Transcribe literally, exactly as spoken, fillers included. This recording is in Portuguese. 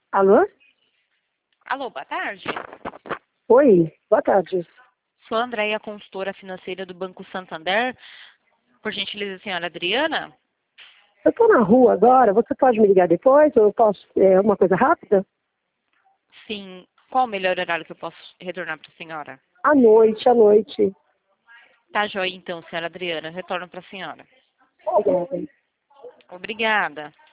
Alô? Alô, boa tarde. Oi, boa tarde. Sou a Andréia, consultora financeira do Banco Santander. Por gentileza, a senhora Adriana? Eu estou na rua agora, você pode me ligar depois? Ou eu posso, é uma coisa rápida? Sim. Qual o melhor horário que eu posso retornar para a senhora? À noite, à noite. Tá joia então, senhora Adriana. Eu retorno para a senhora. Obrigada. Obrigada.